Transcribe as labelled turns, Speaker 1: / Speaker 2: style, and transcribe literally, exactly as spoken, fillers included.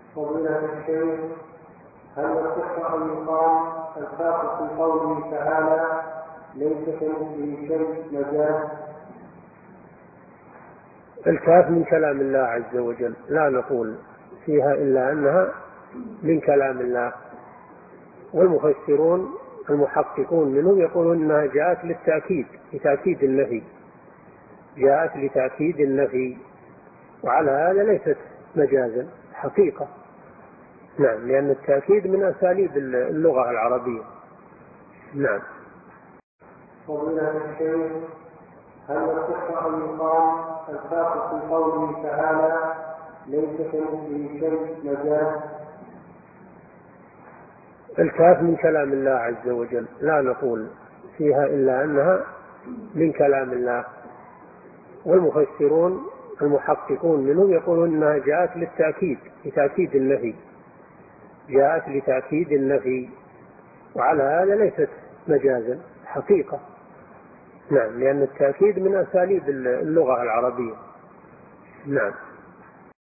Speaker 1: فضيلة الشيخ، هل يصح أن يقال الكاف في قوله تعالى ليس كمثله شيء مجاز؟
Speaker 2: الكاف من كلام الله عز وجل، لا نقول فيها إلا أنها من كلام الله، والمفسرون المحققون منهم يقولون أنها جاءت للتأكيد، لتأكيد النفي، جاءت لتأكيد النفي، وعلى هذا ليست مجازا حقيقة. نعم، لأن التأكيد من أساليب اللغة العربية. نعم.
Speaker 1: فضيلة الشيخ، هل يصح أن يقال الكاف في قوله تعالى ليس كمثله شيء مجاز؟
Speaker 2: الكاف من كلام الله عز وجل، لا نقول فيها إلا أنها من كلام الله، والمفسرون المحققون منهم يقولون أنها جاءت للتأكيد، لتأكيد النفي، جاءت لتأكيد النفي، وعلى هذا ليست مجازا حقيقة. نعم، لأن التأكيد من أساليب اللغة العربية. نعم.